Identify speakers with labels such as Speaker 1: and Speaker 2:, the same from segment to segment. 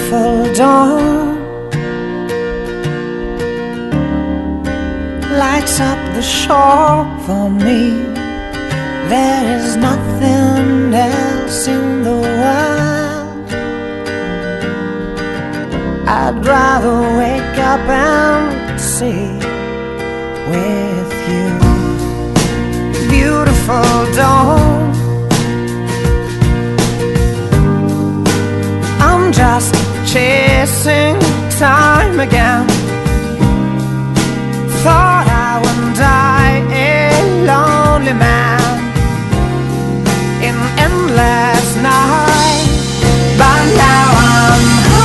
Speaker 1: beautiful dawn lights up the shore for me. There is nothing else in the world. I'd rather wake up and see with you. Beautiful dawn, I'm just chasing time again. Thought I would die a lonely man in endless night, but now I'm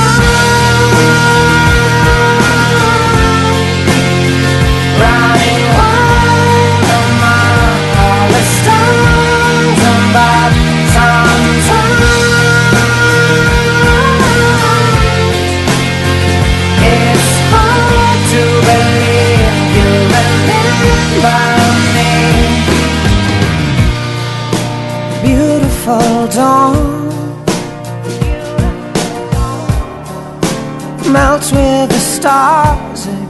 Speaker 1: high, running wild among all the stars above. Sometimes it's hard to believe you remember me. Beautiful dawn melts with the stars again.